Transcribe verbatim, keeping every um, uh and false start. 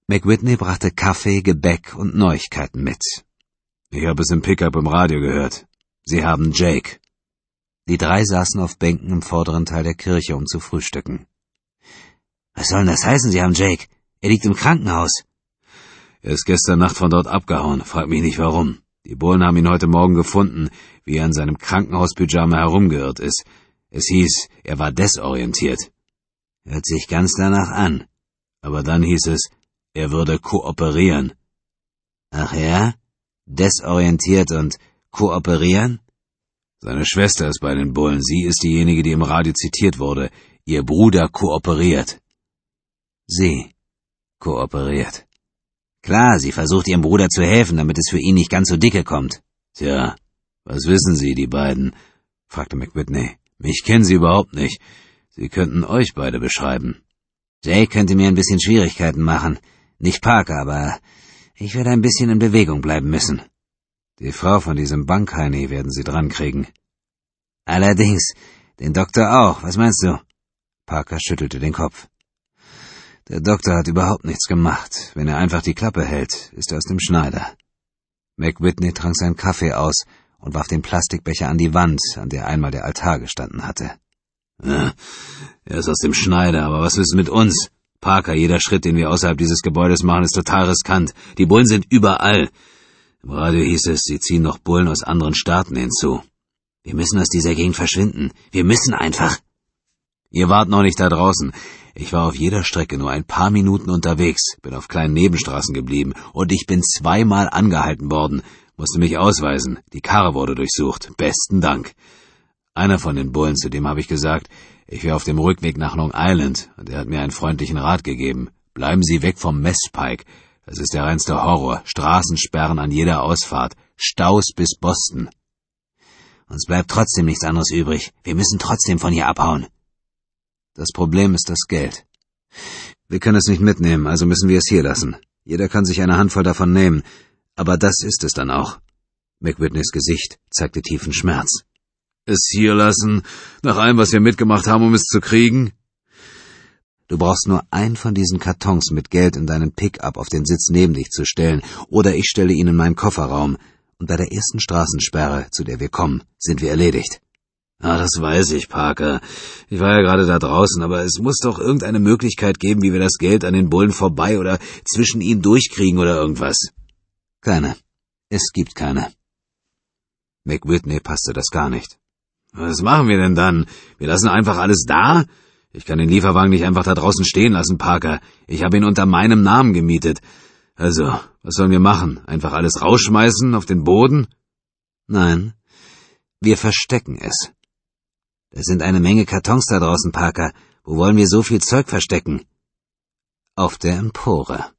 McWhitney brachte Kaffee, Gebäck und Neuigkeiten mit. »Ich habe es im Pickup im Radio gehört. Sie haben Jake.« Die drei saßen auf Bänken im vorderen Teil der Kirche, um zu frühstücken. »Was soll denn das heißen, Sie haben Jake? Er liegt im Krankenhaus.« »Er ist gestern Nacht von dort abgehauen. Frag mich nicht warum. Die Bullen haben ihn heute Morgen gefunden, wie er in seinem Krankenhauspyjama herumgeirrt ist. Es hieß, er war desorientiert.« »Hört sich ganz danach an.« »Aber dann hieß es, er würde kooperieren.« »Ach ja? Desorientiert und kooperieren?« »Seine Schwester ist bei den Bullen. Sie ist diejenige, die im Radio zitiert wurde. Ihr Bruder kooperiert.« »Sie kooperiert.« »Klar, sie versucht ihrem Bruder zu helfen, damit es für ihn nicht ganz so dicke kommt.« »Tja, was wissen Sie, die beiden?« fragte McWhitney. »Mich kennen Sie überhaupt nicht. Sie könnten euch beide beschreiben.« »Jake könnte mir ein bisschen Schwierigkeiten machen. Nicht Parker, aber ich werde ein bisschen in Bewegung bleiben müssen.« »Die Frau von diesem Bankheini werden Sie drankriegen.« »Allerdings, den Doktor auch. Was meinst du?« Parker schüttelte den Kopf. »Der Doktor hat überhaupt nichts gemacht. Wenn er einfach die Klappe hält, ist er aus dem Schneider.« McWhitney trank seinen Kaffee aus und warf den Plastikbecher an die Wand, an der einmal der Altar gestanden hatte. »Ja, er ist aus dem Schneider, aber was ist mit uns? Parker, jeder Schritt, den wir außerhalb dieses Gebäudes machen, ist total riskant. Die Bullen sind überall. Im Radio hieß es, sie ziehen noch Bullen aus anderen Staaten hinzu. Wir müssen aus dieser Gegend verschwinden. Wir müssen einfach.« »Ihr wart noch nicht da draußen. Ich war auf jeder Strecke nur ein paar Minuten unterwegs, bin auf kleinen Nebenstraßen geblieben und ich bin zweimal angehalten worden, musste mich ausweisen. Die Karre wurde durchsucht. Besten Dank. Einer von den Bullen, zu dem habe ich gesagt, ich wäre auf dem Rückweg nach Long Island und er hat mir einen freundlichen Rat gegeben. Bleiben Sie weg vom Messpike. Das ist der reinste Horror. Straßensperren an jeder Ausfahrt. Staus bis Boston. Uns bleibt trotzdem nichts anderes übrig. Wir müssen trotzdem von hier abhauen.« »Das Problem ist das Geld. Wir können es nicht mitnehmen, also müssen wir es hier lassen. Jeder kann sich eine Handvoll davon nehmen, aber das ist es dann auch.« McWhitneys Gesicht zeigte tiefen Schmerz. »Es hier lassen, nach allem, was wir mitgemacht haben, um es zu kriegen?« »Du brauchst nur einen von diesen Kartons mit Geld in deinen Pickup auf den Sitz neben dich zu stellen, oder ich stelle ihn in meinen Kofferraum, und bei der ersten Straßensperre, zu der wir kommen, sind wir erledigt.« »Ah, das weiß ich, Parker. Ich war ja gerade da draußen, aber es muss doch irgendeine Möglichkeit geben, wie wir das Geld an den Bullen vorbei oder zwischen ihnen durchkriegen oder irgendwas.« »Keine. Es gibt keine.« McWhitney passte das gar nicht. »Was machen wir denn dann? Wir lassen einfach alles da? Ich kann den Lieferwagen nicht einfach da draußen stehen lassen, Parker. Ich habe ihn unter meinem Namen gemietet. Also, was sollen wir machen? Einfach alles rausschmeißen auf den Boden?« »Nein, wir verstecken es.« »Es sind eine Menge Kartons da draußen, Parker. Wo wollen wir so viel Zeug verstecken?« »Auf der Empore.«